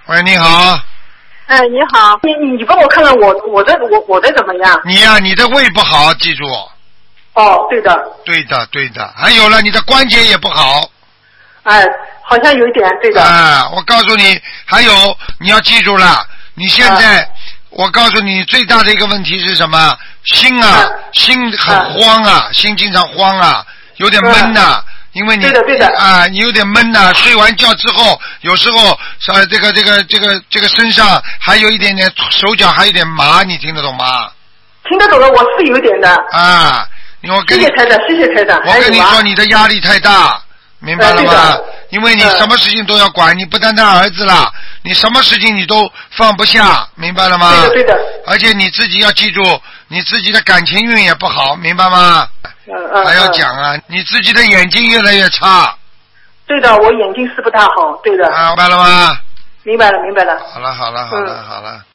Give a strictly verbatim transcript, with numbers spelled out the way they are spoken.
喂，你好。 哎，你好，你你帮我看看我我的我我的怎么样？ 你呀、啊，你的胃不好，记住。 哦，对的。 对的，对的。还有了，你的关节也不好。 哎，好像有一点，对的。 啊，我告诉你，还有你要记住了，你现在，啊、我告诉你最大的一个问题是什么？心啊，啊心很慌啊，啊心经常慌啊，有点闷呐、啊。因为你对的对的啊，你有点闷呐、啊，睡完觉之后，有时候啊，这个这个这个这个身上还有一点点，手脚还有点麻，你听得懂吗？ 听得懂的，我是有点的。 啊，我跟你谢谢台长，谢谢台长。 我跟你说，你的压力太大，明白了吗？呃、因为你什么事情都要管，你不单单儿子了，你什么事情你都放不下，明白了吗？ 对的对的。 而且你自己要记住，你自己的感情运也不好，明白吗？ 嗯嗯。 还要讲啊，你自己的眼睛越来越差。 对的，我眼睛是不大好，对的。 啊，明白了吗？ 明白了，明白了。 好了，好了，好了，嗯、好了。